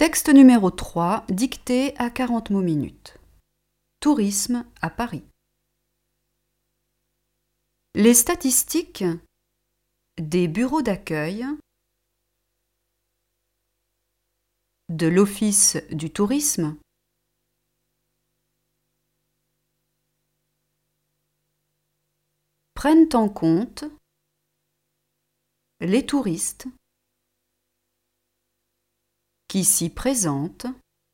Texte numéro 3, dicté à 40 mots minutes. Tourisme à Paris. Les statistiques des bureaux d'accueil, de l'Office du tourisme, prennent en compte les touristes qui s'y présentent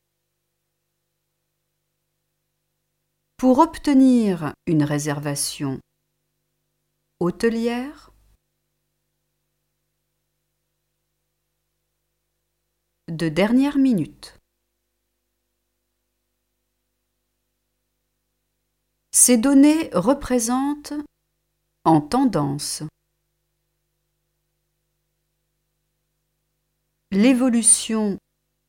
pour obtenir une réservation hôtelière, de dernière minute. Ces données représentent en tendance l'évolution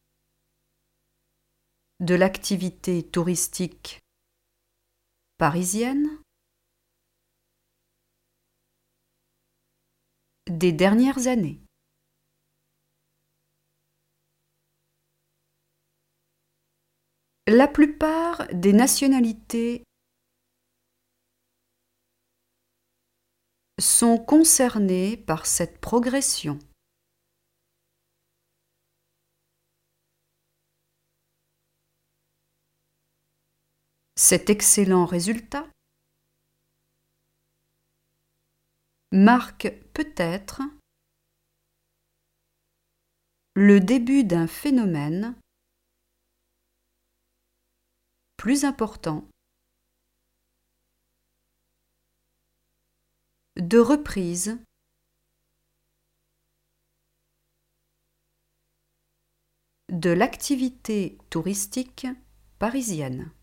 de l'activité touristique parisienne des dernières années. La plupart des nationalités sont concernées par cette progression. Cet excellent résultat marque peut-être le début d'un phénomène plus important de reprise de l'activité touristique parisienne.